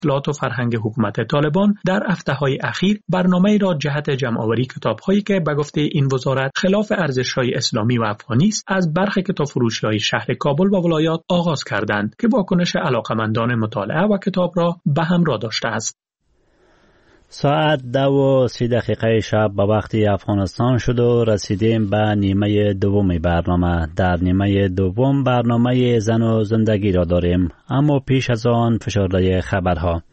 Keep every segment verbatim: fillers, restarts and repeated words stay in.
اطلاعات و فرهنگ حکومت طالبان در هفته‌های اخیر برنامه‌ای را جهت جمع‌آوری کتاب‌هایی که به گفته این وزارت خلاف ارزش‌های اسلامی و افغانی است از برخی کتابفروشی‌های شهر کابل و ولایات آغاز کردند که واکنش علاقه‌مندان مطالعه و کتاب را به همراه داشته است. ساعت دو و سی دقیقه شب به وقت افغانستان شد و رسیدیم به نیمه دوم برنامه. در نیمه دوم برنامه زن و زندگی را داریم، اما پیش از آن فشرده خبرها.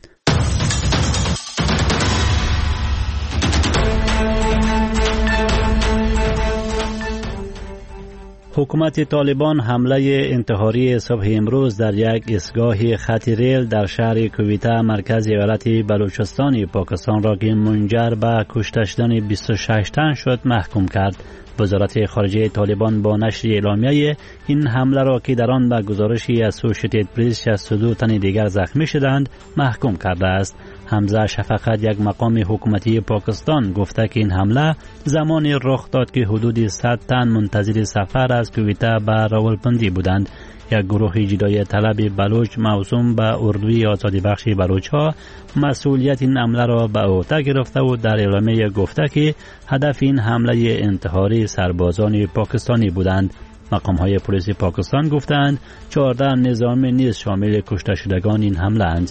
حکومت طالبان حمله انتحاری صبح امروز در یک ایستگاه خط ریل در شهر کویته مرکز ایالت بلوچستان پاکستان را که منجر به کشته شدن بیست و شش تن شد محکوم کرد. وزارت خارجه طالبان با نشر اعلامیه این حمله را که در آن به گزارشی اسوشییتد پرس شصت و دو تن دیگر زخمی شدند محکوم کرده است. حمزه شفقت، یک مقام حکومتی پاکستان، گفته که این حمله زمانی رخ داد که حدود صد تن منتظر سفر از کویته به راولپندی بودند. یک گروه جدای طلب بلوچ موسوم به اردوی آزادی بخش بلوچ ها مسئولیت این حمله را به عهده گرفته و در اعلامیه گفته که هدف این حمله انتحاری سربازان پاکستانی بودند. مقام های پلیس پاکستان گفتند چهارده نظامی نیز شامل کشته شدگان این حمله اند.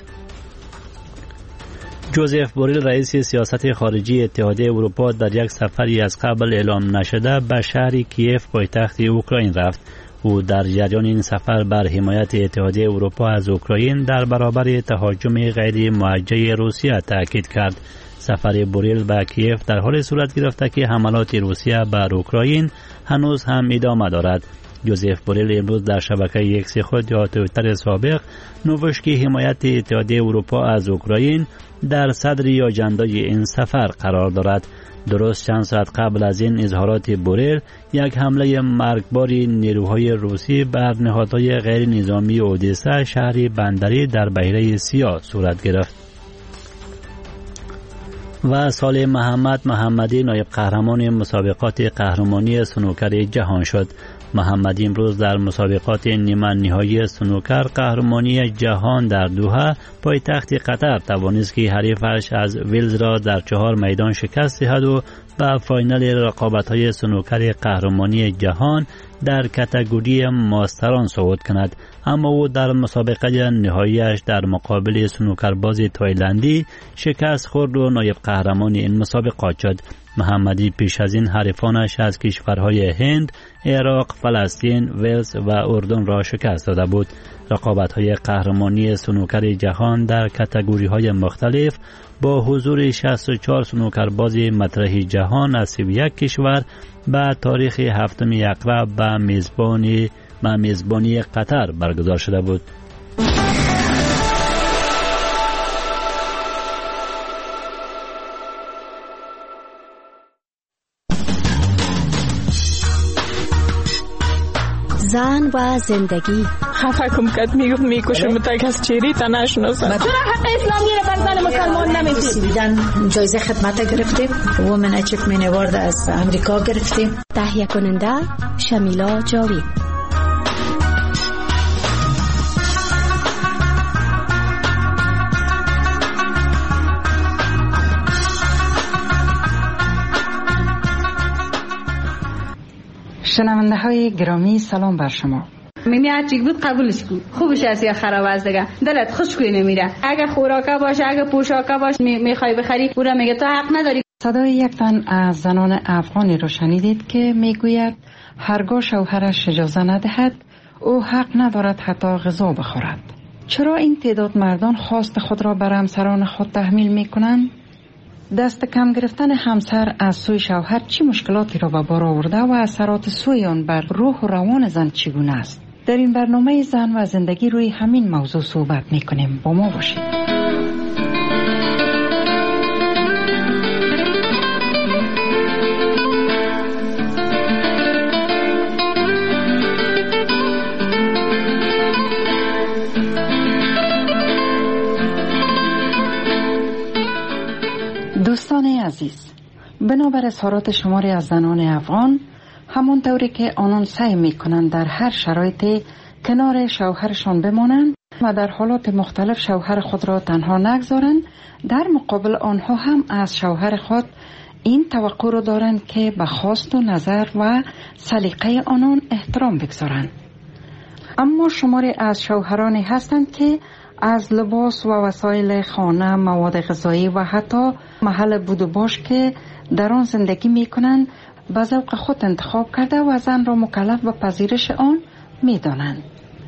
جوزف بوریل، رئیس سیاست خارجی اتحادیه اروپا، در یک سفری از قبل اعلام نشده به شهر کیف پایتخت اوکراین رفت. او در جریان این سفر بر حمایت اتحادیه اروپا از اوکراین در برابر تهاجم غیر موجه روسیه تاکید کرد. سفر بوریل به کیف در حال صورت گرفته که حملات روسیه بر اوکراین هنوز هم ادامه دارد. جوزف بوریل امروز در شبکه ایکس خود یا توییتر سابق نوشت که حمایت اتحادیه اروپا از اوکراین در صدر اجندای این سفر قرار دارد. درست چند ساعت قبل از این اظهارات بوریل، یک حمله مرگبار نیروهای روسی بر نهادهای غیر نظامی اودسا، شهری بندری در بحیره سیاه، صورت گرفت. و سالم محمد محمدی نایب قهرمان مسابقات قهرمانی سنوکر جهان شد. محمدی امروز در مسابقات نیمه نهایی سنوکر قهرمانی جهان در دوحه پایتخت قطر توانست که حریفش از ویلز را در چهار میدان شکست دهد و به فاینال رقابت‌های سنوکر قهرمانی جهان در کاتگوری ماستران صعود کند، اما او در مسابقه نهاییش در مقابل سنوکرباز تایلندی شکست خورد و نایب قهرمان این مسابقات شد. محمدی پیش از این حریفانش از کشورهای هند، عراق، فلسطین، ولز و اردن را شکست داده بود. رقابت‌های قهرمانی سنوکر جهان در کاتگوری‌های مختلف با حضور شصت و چهار سنوکرباز مطرح جهان از سی و یک کشور به تاریخ هفتم اکتبر به میزبانی به میزبانی قطر برگزار شده بود. زن و زندگی. خفه کم کد میگفت میکشم تا کس چیری تا نشناسم. چرا حق اسلامی رو بر زن مسلمان نمیدید؟ دیدن جایزه خدمت گرفتیم، وومن اچیومنت اوارد از امریکا گرفتیم. تهیه کننده شمیلا جاوید. شنونده های گرامی، سلام بر شما. میمی هرچی بود قبولش کن، خوبش است یا خراب است دیگه، دلت خوشگوی نمیره. اگه خوراکه باشه، اگه پوشاکه باشه میخوای بخری، او را میگه تو حق نداری. صدای یک تن از زنان افغانی رو شنیدید که میگوید هرگاه شوهرش اجازه ندهد او حق ندارد حتی غذا بخورد. چرا این تعداد مردان خواست خود را بر همسران خود تحمیل میکنند؟ دست کم گرفتن همسر از سوی شوهر چه مشکلاتی را به بار آورده و اثرات سوی آن بر روح و روان زن چگونه است؟ در این برنامه زن و زندگی روی همین موضوع صحبت میکنیم. با ما باشید. دوستان عزیز، بنابر اظهارات شماری از زنان افغان، همانطوری که آنان سعی میکنند در هر شرایطی کنار شوهرشان بمانند، و در حالات مختلف شوهر خود را تنها نگذارند، در مقابل آنها هم از شوهر خود این توقع را دارند که به خواست و نظر و سلیقه آنان احترام بگذارند. اما شماری از شوهرانی هستند که از لباس و وسایل خانه، مواد غذایی و حتی محل بود و باش که در آن زندگی می کنند به ذوق خود انتخاب کرده و زن را مکلف به پذیرش آن می دانند.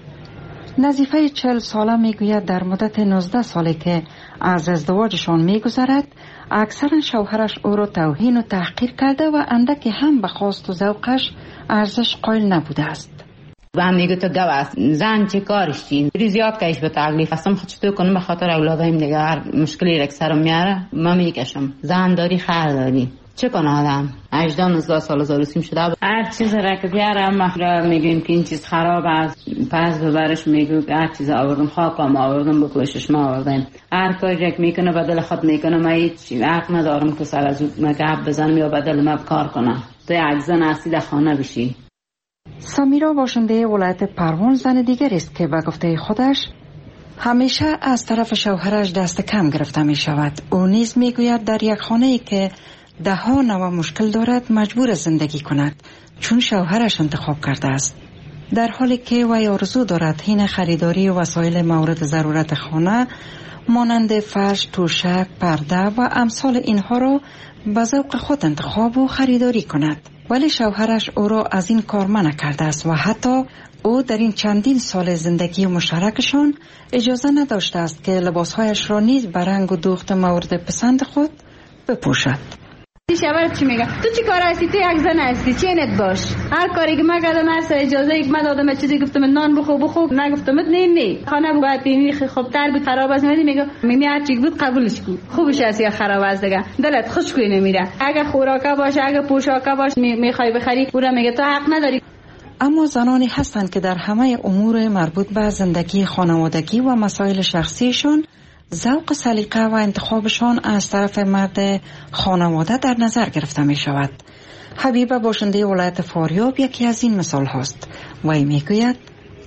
نظیفه چهل ساله می گوید در مدت نوزده سالی که از ازدواجشان می گذرد اکثر شوهرش او را توهین و تحقیر کرده و اندکی هم به خواست و ذوقش ارزش قائل نبوده است. و هم میگه تو گوست زن چه کارش چین زیاد کهش به تکلیف هستم خود چطور کنم به خاطر اولادایم دیگه هر مشکلی رک سرم میاره ما میکشم. زن داری خیر داری چه کنه آدم هجده نوزده سال زاروسیم شده هر چیز را که بیاره ما میگیم که این چیز خراب است پس ببرش میگو هر چیز آوردم خاکم آوردم بکشش ما آوردم هر کاری رک میکنه بدل خود میکنه ما هیچ حق ندارم که سر از اون مگب بزنم یا بدل ما کار کنم تو یک زن اصلی در خانه بشی. سمیرا باشنده ولایت پروان زن دیگر است که به گفته خودش همیشه از طرف شوهرش دست کم گرفته می شود. او نیز می گوید در یک خانه ای که ده ها نوع مشکل دارد مجبور زندگی کند چون شوهرش انتخاب کرده است. در حالی که وی آرزو دارد حین خریداری وسایل مورد ضرورت خانه مانند فرش، توشک، پرده و امثال اینها را به ذوق خود انتخاب و خریداری کند. ولی شوهرش او را از این کار منع کرده است و حتی او در این چندین سال زندگی مشترکشان اجازه نداشته است که لباسهایش را نیز به رنگ و دوخت مورد پسند خود بپوشد. شوهر چی میگه؟ تو چی کار هستی؟ تو یک زن هستی، چینت باش. هر کاری که من کردم هر سر اجازه یک من دادم چیزی گفتم نان بخو بخو نگفتم نه نه خانه باید بینی خوب تر بود خراب است میگه میگه میمی هر چی بود قبولش کن خوبش است یا خراب است دیگه دلت خوشگوی نمیره اگه خوراکه باشه اگه پوشاکه باشه میخوای بخری او را میگه تو حق نداری. اما زنانی هستند که در همه امور مربوط به زندگی خانوادگی و مسائل شخصیشون ذوق سلیقه و انتخابشان از طرف مرد خانواده در نظر گرفته می شود. حبیبه باشنده ولایت فاریاب یکی از این مثال هست. وی می گوید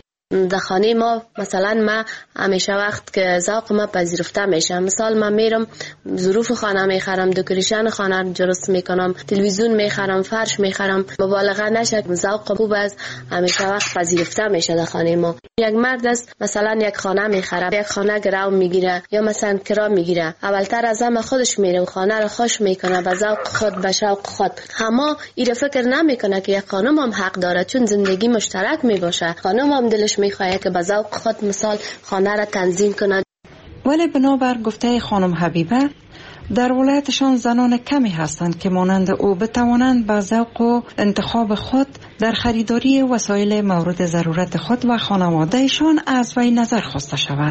در خانه ما مثلا ما همیشه وقت که ذوق ما پذیرفته میشه مثال من میرم ظروف خانه میخرم دکوریشن خانه درست میکنم تلویزیون میخرم فرش میخرم مبالغه نشه ذوق خوب است همیشه وقت پذیرفته میشه در خانه ما. یک مرد است مثلا یک خانه میخره یک خانه گرو میگیره یا مثلا کرا میگیره اولتر از همه خودش میره و خانه رو خوش میکنه به ذوق خود به شوق خود اما این فکر نمیکنه که یک خانم هم حق داره چون زندگی مشترک میباشه خانم هم دلش میخواد که به ذوق خود مثال خانه را تنظیم کند. ولی بنابر گفته خانم حبیبه در ولایتشان زنان کمی هستند که مانند او بتوانند به ذوق و انتخاب خود در خریداری وسایل مورد ضرورت خود و خانوادهشان از وی نظر خواسته شود.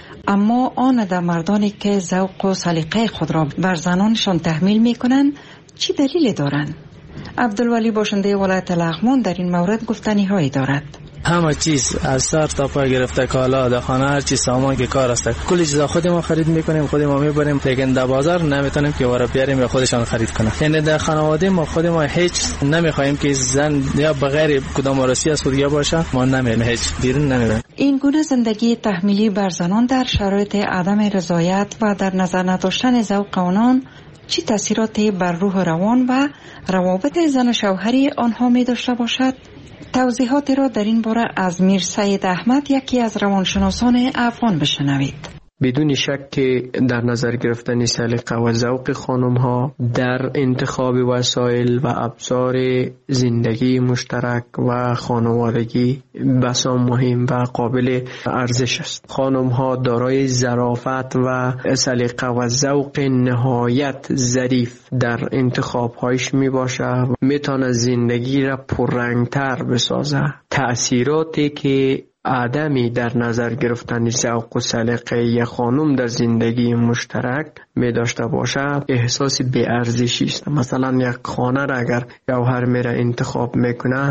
اما آن در مردانی که ذوق و سلیقه خود را بر زنانشان تحمیل می کنند چی دلیل دارند؟ عبدالولی باشنده ولایت لغمان در این مورد گفتنی هایی دارد. همه چیز از سر تا پای گرفته کالا در خانه هر چیز سامان که کار است کلی چیزا خودمون خرید میکنیم خودمون میبریم لیکن در بازار نمیتونیم که وارا بیاریم یا خودشان خرید کنه. یعنی در خانواده ما خودمون هیچ نمیخوایم که زن یا بغیر کدام وارسی از خودیا باشه ما نمیریم هیچ بیرون نمیریم. این گونه زندگی تحمیلی بر زنان در شرایط عدم رضایت و در نظر نداشتن ذوق آنان چه تاثیراتی بر روح روان و روابط زن و شوهری آنها می داشته باشد؟ توضیحاتی را در این باره از میر سید احمد یکی از روانشناسان افغان بشنوید. بدون شک که در نظر گرفتن سلیقه و ذوق خانم ها در انتخاب وسایل و ابزار زندگی مشترک و خانوادگی بسا مهم و قابل ارزش است. خانم ها دارای ظرافت و سلیقه و ذوق نهایت ظریف در انتخاب هایش می باشه و می تونه زندگی را پررنگتر بسازه. تأثیراتی که آدمی در نظر گرفتن ذوق و سلیقه یک خانم در زندگی مشترک می داشته باشد احساس بی ارزشی است. مثلا یک خانه را اگر شوهر میره انتخاب میکنه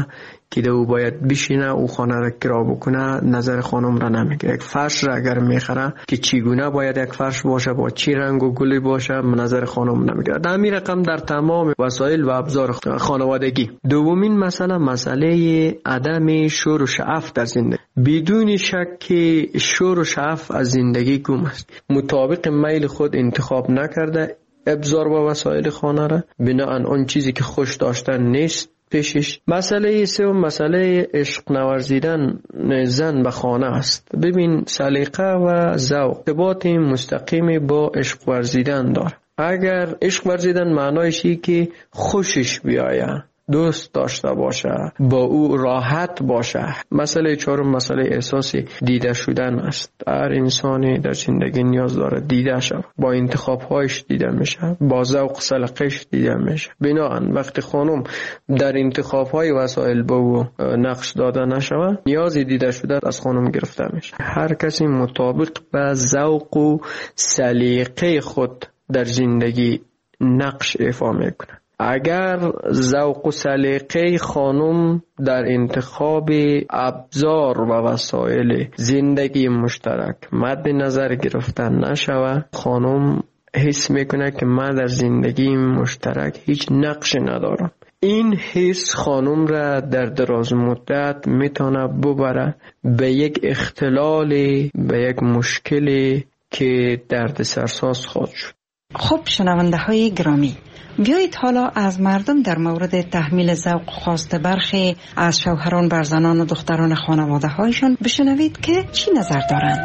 که دو باید بشینه او خانه را کرا بکنه نظر خانم را نمیگیره. یک فرش را اگر میخره که چگونه باید یک فرش باشه، با چی رنگ و گلی باشه، نظر خانم نمیگیره. در همین رقم در تمام وسایل و ابزار خانوادگی. دومین مسئله مسئله عدم شور و شعف در زندگی. بدون شک که شور و شعف از زندگی گم است. مطابق میل خود انتخاب نکرده ابزار و وسایل خانه را، بناهن اون چیزی که خوش داشتن نیست پیشش. مسئله سوم مسئله عشق نورزیدن زن به خانه است. ببین سلیقه و ذوق ارتباط مستقیم با عشق ورزیدن داره. اگر عشق ورزیدن معنایش اینه که خوشش بیایه، دوست داشته باشه، با او راحت باشه. مسئله چهارم مسئله احساس دیده شدن است. هر انسانی در زندگی نیاز داره دیده شود، با انتخاب‌هایش دیده میشه، با ذوق سلیقه‌اش دیده میشه. بنابراین وقتی خانم در انتخاب‌های وسایل با او نقش داده نشود، نیاز دیده شده از خانم گرفته میشه. هر کسی مطابق به ذوق و سلیقه خود در زندگی نقش ایفا میکنه. اگر ذوق و سلیقه خانم در انتخاب ابزار و وسایل زندگی مشترک مد نظر گرفتن نشود، خانم حس میکنه که من در زندگی مشترک هیچ نقش ندارم. این حس خانم را در دراز مدت میتونه ببره به یک اختلال، به یک مشکلی که درد سرساز خواهد شد. خب شنونده های گرامی، بیایید حالا از مردم در مورد تحمیل ذوق خواست برخی از شوهران بر زنان و دختران خانواده هایشان بشنوید که چی نظر دارند.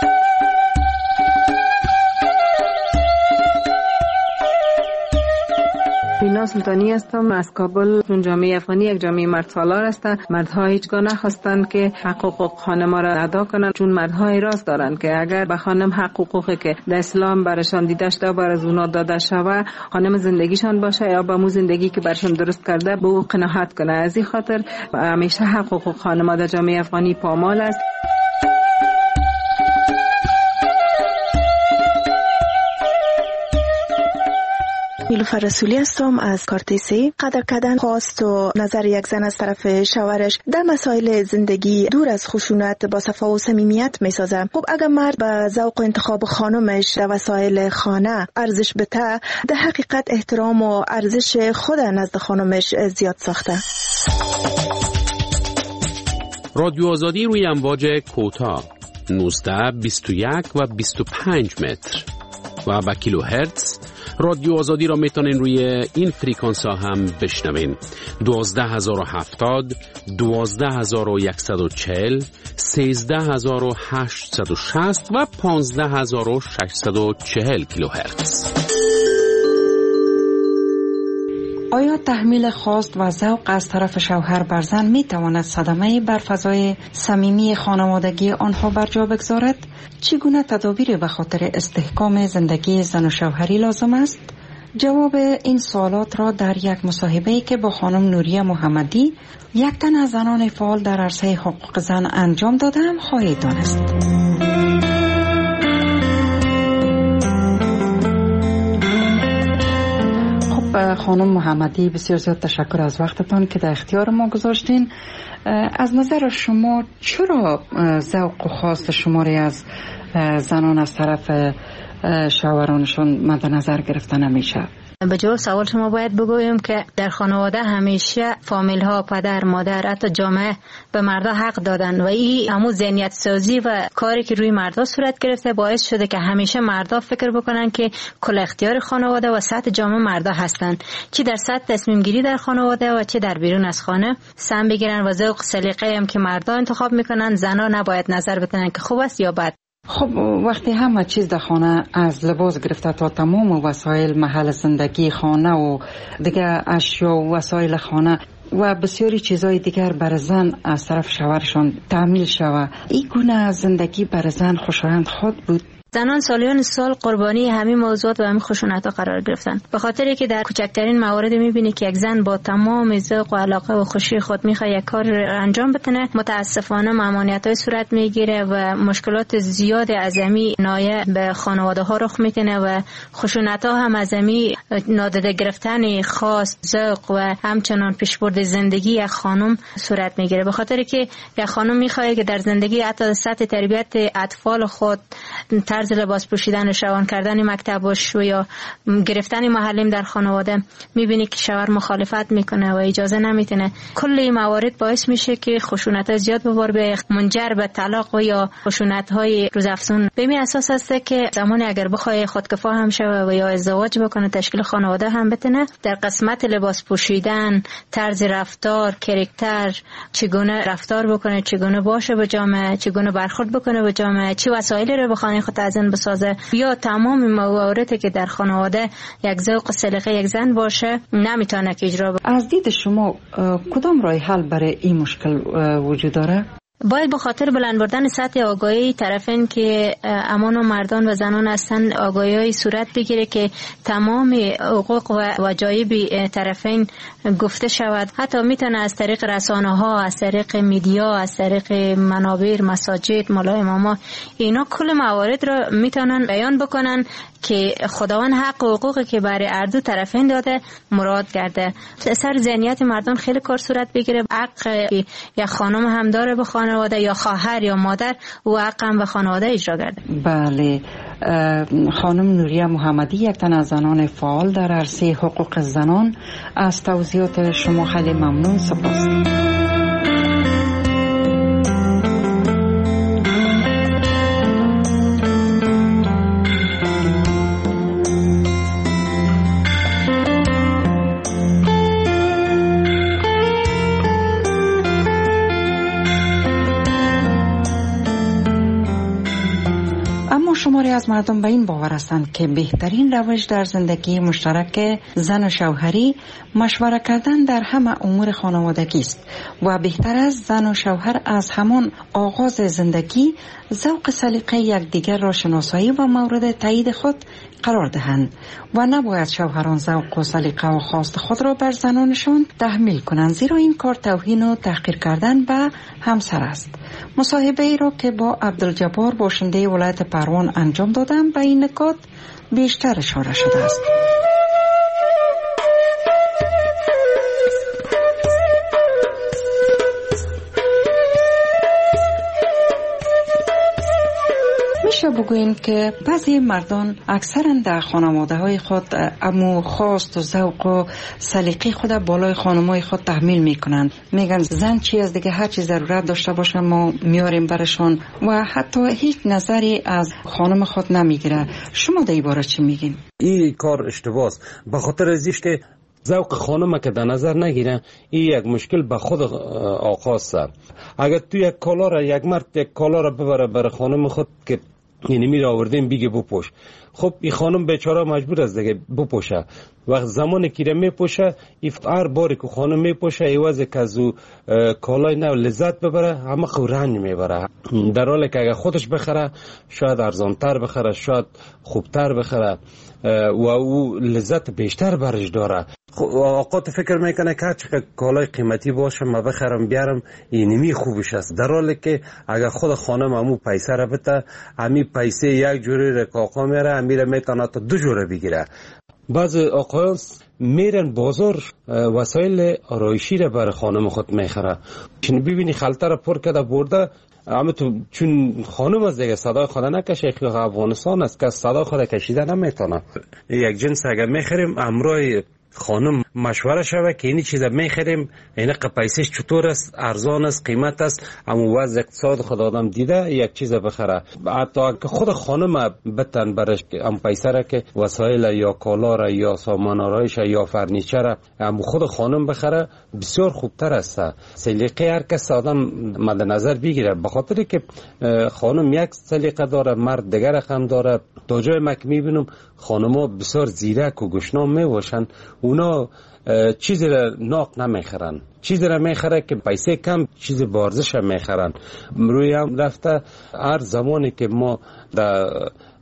بینا سلطانی هستم از کابل. چون جامعه افغانی یک جامعه مرد سالار است، مردها هیچگاه نخواستند که حقوق خانم را ادا کنند، چون مردها اعتراض دارند که اگر به خانم حقوقی که در اسلام برشان دیده شده بر از اونا داده شود، خانم زندگیشان باشه یا با مو زندگی که برشان درست کرده به او قناعت کنه. از این خاطر همیشه حقوق خانم در جامعه افغانی پامال است. نیلوفر رسولی هستم از کارتیسی. قدر کردن خواست و نظر یک زن از طرف شوهرش در مسائل زندگی دور از خشونت با صفا و صمیمیت میسازه. خب اگر مرد به ذوق و انتخاب خانمش در وسایل خانه ارزش بده، در حقیقت احترام و ارزش خود نزد خانمش زیاد ساخته. رادیو آزادی روی امواج کوتاه نوزده، بیست و یک و بیست و پنج متر و با کیلو هرتز. رادیو آزادی را میتونین روی این فریکانس ها هم بشنوین. دوازده هزار و هفتاد، دوازده هزار و یکصد و چهل، سیزده هزار و هشتصد و شصت و پانزده هزار و ششصد و چهل کیلو هرتز. آیا تحمیل خواست و ذوق از طرف شوهر بر زن می تواند صدمه بر فضای صمیمی خانوادگی آنها بر جا بگذارد؟ چگونه تدابیر به خاطر استحکام زندگی زن و شوهری لازم است؟ جواب این سوالات را در یک مصاحبه‌ای که با خانم نوریه محمدی، یک تن از زنان فعال در عرصه حقوق زن انجام دادم خواهید دانست. خانم محمدی، بسیار زیاد تشکر از وقتتان که در اختیار ما گذاشتین. از نظر شما چرا ذوق و خواست شما را از زنان از طرف شوهرانشان مد نظر گرفته نمیشه؟ به جواب سوال شما باید بگویم که در خانواده همیشه فامیل ها، پدر، مادر، حتی جامعه به مردا حق دادن و این همون ذهنیت سازی و کاری که روی مردا صورت گرفته باعث شده که همیشه مردا فکر بکنن که کل اختیار خانواده و سطح جامعه مردا هستن، چی در سطح تصمیم گیری در خانواده و چه در بیرون از خانه سهم بگیرن و ذوق سلیقه هم که مردا انتخاب میکنن زنا نباید نظر بدن که خوب است یا بد. خب وقتی همه چیز در خانه از لباس گرفته تا تمام وسایل محل زندگی خانه و دیگه اشیا و وسایل خانه و بسیاری چیزهای دیگر بر زن از طرف شوهرشان تحمیل شود، این گونه زندگی بر زن خوشایند خود بود؟ زنان سالیان سال قربانی همین موضوعات و همین خشونت‌ها قرار گرفتن، به خاطری که در کوچکترین موارد می‌بینی که یک زن با تمام ذوق و علاقه و خوشی خود می‌خواد یک کار انجام بتونه، متاسفانه ممانعت‌های صورت می‌گیره و مشکلات زیاد عظیمی نایه به خانواده‌ها رخ می‌کنه و خشونت‌ها هم عظیمی نادیده گرفتن خاص ذوق و همچنان پیشبرد زندگی یک خانم صورت می‌گیره، به خاطری که یک خانم می‌خواد که در زندگی حتی سطح تربیت اطفال خود، طرز لباس پوشیدن، روان کردن مکتبش و یا گرفتن معلم در خانواده، می‌بینی که شوهر مخالفت میکنه و اجازه نمیتونه. کل این موارد باعث میشه که خشونت‌ها زیاد به بار بیاد، منجر به طلاق و یا خشونت‌های روزافزون. به این اساس است که زمانی اگر بخواد خودکفا هم شوه و یا ازدواج بکنه، تشکیل خانواده هم بتونه، در قسمت لباس پوشیدن، طرز رفتار، کاراکتر، چگونه رفتار بکنه، چگونه باشه با جامعه، چگونه برخورد بکنه با جامعه، چه وسایلی رو به خانه خود تزیین بسازه، یا تمام مواردی که در خانواده یک ذوق و سلیقه یک زن باشه نمیتونه که اجرا بکنه. از دید شما کدام راه حل برای این مشکل وجود داره؟ باید به خاطر بلند بردن سطح آگاهی طرفین که امان و مردان و زنان هستند، آگاهی صورت بگیره که تمام حقوق و واجایب طرفین گفته شود. حتی میتونه از طریق رسانه ها، از طریق میدیا، از طریق منابر، مساجد، مولای اماما، اینا کل موارد را میتونن بیان بکنن که خداوند حق و حقوقی که برای هر دو طرفین داده مراد کرده. سر ذهنیت مردان خیلی کار صورت بگیره. حق یا خانم هم داره به خانواده، یا خواهر یا مادر، و حق هم به خانواده اجرا کرده. بله، خانم نوریه محمدی، یک تن از زنان فعال در عرصه حقوق زنان، از توضیحات شما خیلی ممنون. سپاس. شماری از مردم به این باور هستند که بهترین روش در زندگی مشترک زن و شوهری مشوره کردن در همه امور خانوادگی است و بهتر است زن و شوهر از همان آغاز زندگی ذوق سلیقه یکدیگر را شناسایی و مورد تایید خود قرار دهند و نباید شوهران ذوق و سلیقه و خواست خود را بر زنانشان تحمیل کنند، زیرا این کار توهین و تحقیر کردن به همسر است. مصاحبه ای را که با عبدالجبار باشنده ولایت پروان انجام دادم به این نکات بیشتر اشاره شده است. میشه بگوییم که بعضی مردان اکثرا در خانواده های خود امو خواست و ذوق و سلیقه خود بالای خانمای خود تحمیل میکنند. میگن زن چی از دیگه هر چی ضرورت داشته باشه ما میاریم برشان و حتی هیچ نظری از خانم خود نمیگیره. شما در این باره چی میگین؟ این کار اشتباه است، به خاطر ازیش که ذوق خانم که در نظر نگیره، این یک مشکل به خود آقا است. اگر تو یک کالا را یک مرد یک کالا را ببره بر خانم خود که یعنی میره آوردیم بیگه بپوش، خب این خانم بیچاره مجبور است دیگه بپوشه. وقت زمانی که میپوشه، هر باری که خانم میپوشه ایوازه که از او کالای نو لذت ببره، همه خو رنج میبره، در حالی که اگر خودش بخره شاید ارزانتر بخره، شاید خوبتر بخره و او لذت بیشتر برش داره. آقا تو فکر میکنه که هرچی کالای قیمتی باشه ما بخرم بیارم اینمی خوبش است، در حالی که اگر خود خانم امو پیسه را بده، امی پیسه یک جوری را که آقا میره امیره میتونه تا دو جوره بگیره. بعض آقایان میرن بازار وسایل آرایشی را برای خانم خود میخره، چون ببینی خلطه را پر کرده برده، اما تو چون خانم از دیگه صدای خود نکشه، خیلی افغانستان است که صدای خود کشیده نمیتونه. یک جنس اگر میخریم امرای خانم مشوره شوه که اینی چیزا میخریم این پیسش چطور است، ارزان است، قیمت است، اما وضع اقتصاد خود آدم دیده یک چیز بخره. حتی که خود خانم بتن برش ام پیسه را که وسایل یا کالا را یا سامان آرایش یا فرنیچر ام خود خانم بخره بسیار خوبتر است. سلیقه هر کس آدم مد نظر بگیره، به خاطر که خانم یک سلیقه داره، مرد دیگر رقم داره. تا جای مک میبینم خانم‌ها بسیار زیرک و گشنام میباشن، اونا چیزی را ناق نمیخرن، چیزی را میخره که پیسه کم چیز بارزش میخرن. روی هم رفته هر زمانی که ما در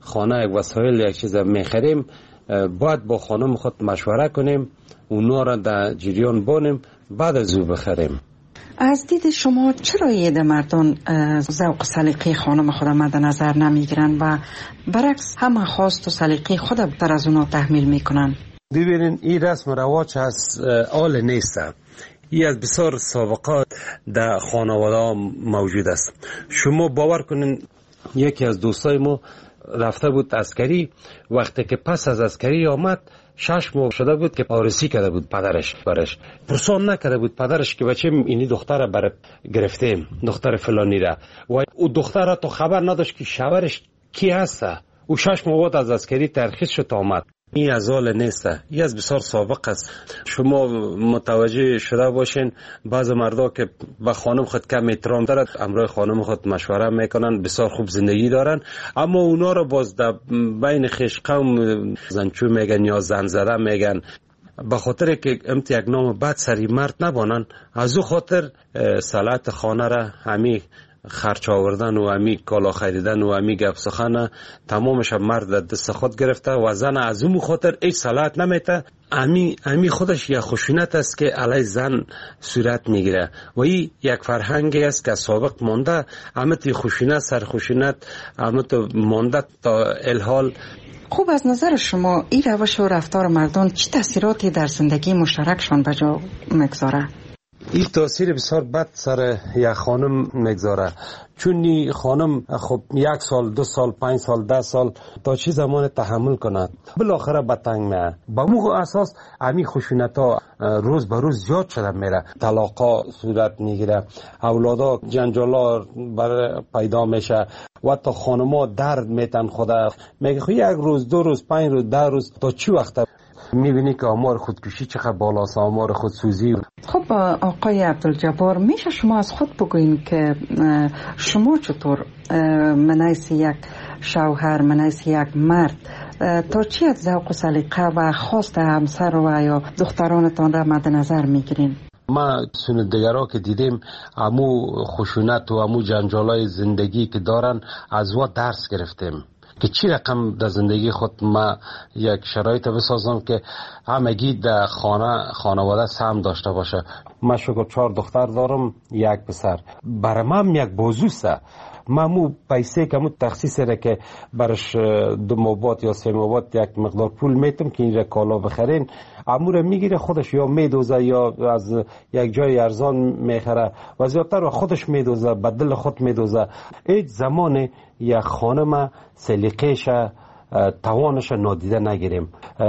خانه یک وسایل یک چیز میخریم باید با خانم خود مشوره کنیم اونا را در جریان بانیم بعد از او بخریم. از دید شما چرا یه مردان ذوق و سلیقه خانم خود مد نظر نمیگیرن و برعکس همه خواست و سلیقه خود در از اونا تحمیل میکنن؟ ببینین این رسم و رواج از آل نیست. این از بسیار سابقات در خانواده موجود است. شما باور کنین یکی از دوستای ما رفته بود عسکری، وقتی که پس از عسکری آمد شش ماه شده بود که آرسی کرده بود پدرش برش پرسان نکرده بود پدرش که بچه اینی دختر بر گرفتیم دختر فلانی را و او دختر تو خبر نداشت که شوهرش کی هست. او شش ماه بعد از عسکری ترخیص شد آمد. این از آل نیست، این از بسیار سابق است. شما متوجه شده باشین بعض مردا که به خانم خود کم احترام دارد امرای خانم خود مشوره میکنن بسیار خوب زندگی دارن، اما اونا رو باز در بین خویش قوم زنچو میگن یا زن زده میگن به خاطر که امت یک نام بد سری مرد نبانن. از او خاطر صلاحیت خانه را همی خرچ آوردن و همی کالا خریدن و همی گپ سخن تمامش مرد دست خود گرفته و زن از اون خاطر هیچ صلاحیت نمیته. امی امی خودش یک خشونت است که علی زن صورت میگیره و این یک فرهنگی است که سابق مانده. امت خشونت سر خشونت امت مانده تا الحال. خوب، از نظر شما این روش و رفتار مردان چه تاثیراتی در زندگی مشترکشان به جا میگذاره؟ این تاثیر بسیار بد سر یک خانم میگذاره، چون این خانم خب یک سال دو سال پنج سال ده سال تا چی زمان تحمل کند بالاخره به تنگ میه. با مو اساس همین خشونت ها روز به روز زیاد شده میره، طلاقا صورت میگیره، اولادا جنجالا بر پیدا میشه و تا خانما درد میتن خدا میگه خب یک روز دو روز پنج روز ده روز تا چی وقت میبینی که آمار خودکشی چقدر بالاست، آمار خودسوزی. خب آقای عبدالجبار، میشه شما از خود بگوین که شما چطور منیس یک شوهر منیس یک مرد تا چی از ذوق و سلیقه و خواست همسر و یا دخترانتان را مد نظر میگیرین؟ ما سندگرها که دیدیم امو خشونت و امو جنجالای زندگی که دارن از وا درس گرفتیم که چی رقم در زندگی خود ما یک شرایط بسازم که همگی در خانه خانواده سهم داشته باشه. من شکر چهار دختر دارم یک پسر، برای من یک بازوسته. من مو پیسه که مو تخصیص را که برش دو مابات یا سه مابات یک مقدار پول میتم که این را کالا بخرین امور میگیره خودش یا میدوزه یا از یک جای ارزان میخره و زیادتر خودش میدوزه به دل خود میدوزه. هیچ زمان یک خانم سلیقه‌ش توانش نادیده نگیریم.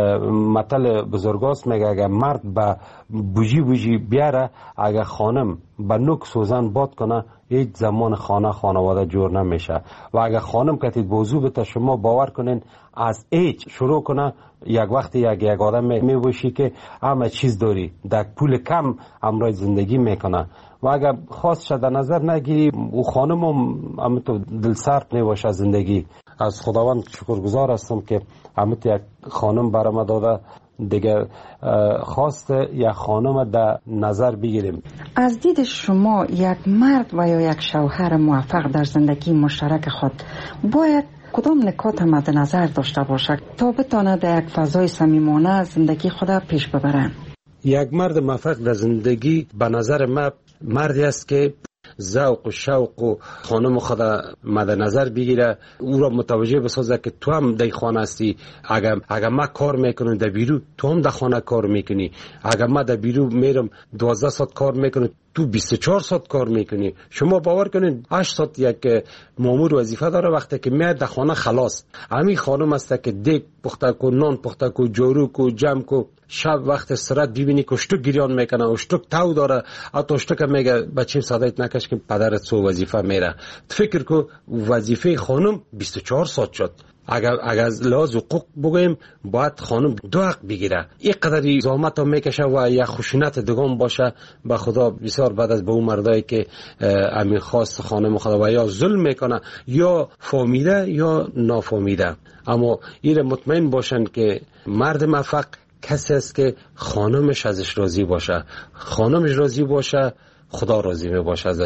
مثل بزرگاست میگه اگر مرد به بوجی بوجی بیاره اگر خانم به نوک سوزن باد کنه هیچ زمان خانه خانواده جور نمیشه. و اگر خانم کتید بوزو بته شما باور کنین از هیچ شروع کنه یک وقتی یک یک آدم میبوشی که همه چیز داری در پول کم امرای زندگی میکنه و اگر خواست شده نظر نگیری او خانم هم تو دل سرد نباشه زندگی. از خداوند شکرگزار هستم که همت یک خانم برام داده دیگر خواست یک خانم در نظر بگیریم. از دید شما یک مرد و یا یک شوهر موفق در زندگی مشترک خود باید کدام نکات مد نظر داشته باشد تا بتواند در یک فضای صمیمانه زندگی خود پیش ببرند؟ یک مرد موفق در زندگی به نظر من مردی است که ذوق و شوق و خانم خود مد نظر بگیره، او را متوجه بسازه که تو هم در خانه هستی. اگر اگر ما کار میکنم در بیرو تو هم در خانه کار میکنی، اگر ما در بیرو میرم دوازده ساعت کار میکنم تو بیست و چهار ساعت کار میکنی. شما باور کنین هشت ساعت یک مامور وظیفه داره، وقتی که میاد در خانه خلاص همین خانم است که دیگ پخته کو، نان پخته کو، جارو کو، جمع کو. شب وقت استراحت ببینی که اشتک گریان میکنه، اشتک تو داره، حتی اشتک میگه بچه صدایت نکش که پدرت سو وظیفه میره. فکر کو وظیفه خانم بیست و چهار ساعت شد. اگر اگر از لحاظ حقوق بگویم باید خانم دو حق بگیره. این قدری زحمت هم میکشه و یک خشونت دگان باشه به خدا بسیار بعد از به اون مردایی که امین خواست خانم خدا و یا ظلم میکنه یا فهمیده یا نافهمیده. اما این مطمئن باشن که مرد موفق کسی است که خانمش ازش راضی باشه، خانمش راضی باشه خدا راضی می باشه ازش.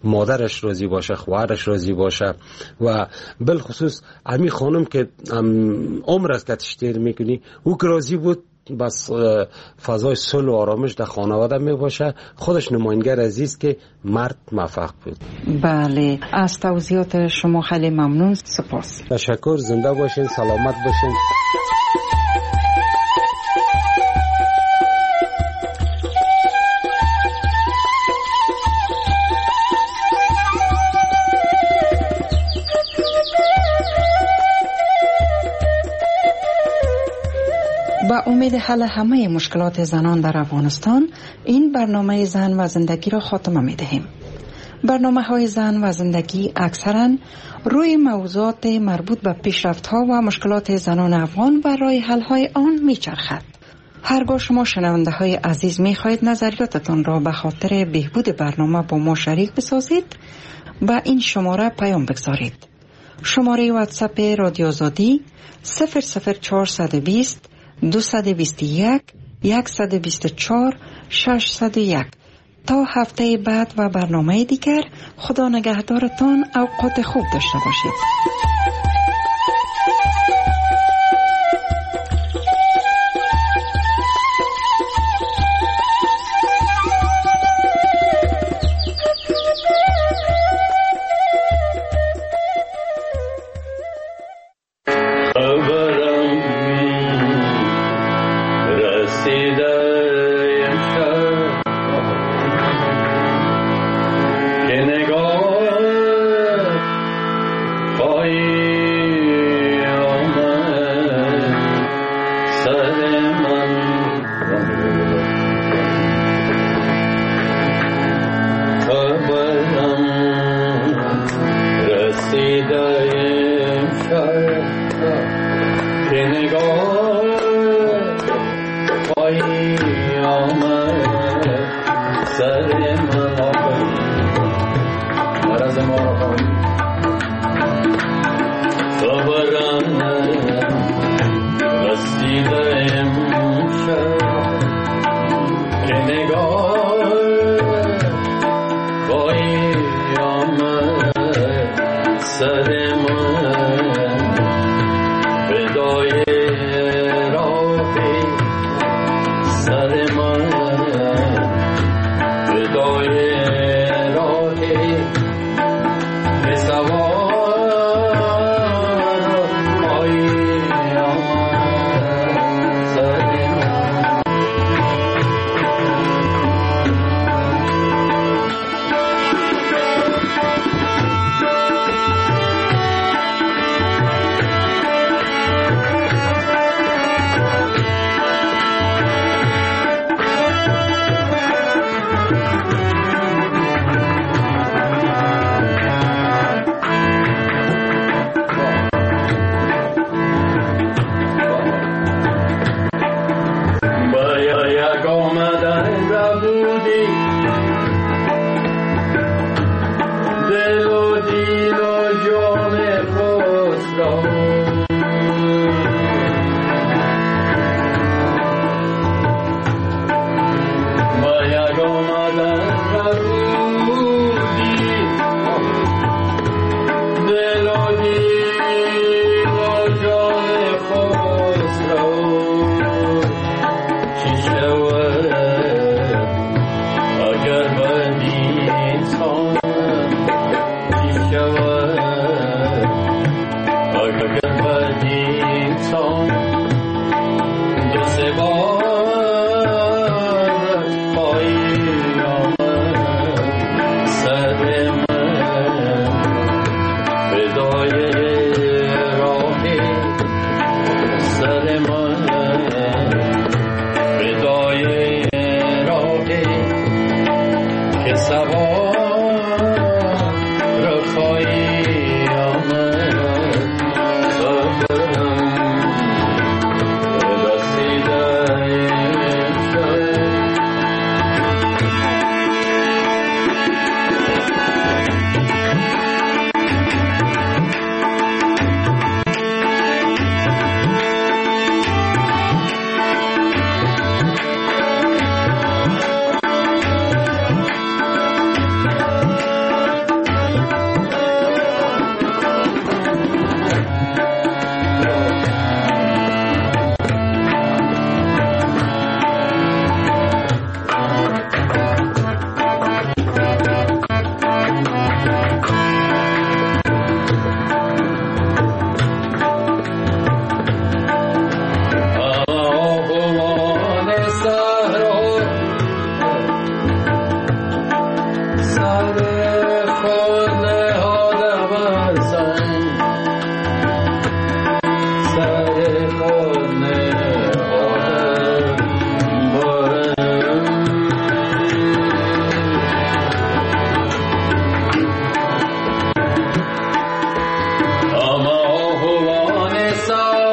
مادرش راضی باشه، خواهرش راضی باشه. و بالخصوص امی خانم که عمر است که تشتیر میکنی او که راضی بود، بس فضای صلح و آرامش در خانواده می باشه. خودش نماینگر عزیز که مرد موفق بود. بله، از توضیحات شما خیلی ممنون، سپاس. تشکر، زنده باشین، سلامت باشین. با امید حل همه مشکلات زنان در افغانستان، این برنامه زن و زندگی را خاتمه می دهیم. برنامه های زن و زندگی اکثرا روی موضوعات مربوط به پیشرفت ها و مشکلات زنان افغان و راه حل های آن می چرخد. هرگاه شما شنونده های عزیز می خواهید نظریاتتان را به خاطر بهبود برنامه با ما شریک بسازید، با این شماره پیام بگذارید. شماره واتساپ رادیو آزادی صفر صفر چهارصد و بیست دویست و بیست و یک صد و بیست و چهار ششصد و یک. تا هفته بعد و برنامه دیگر، خدا نگهدارتان، اوقات خوب داشته باشید. song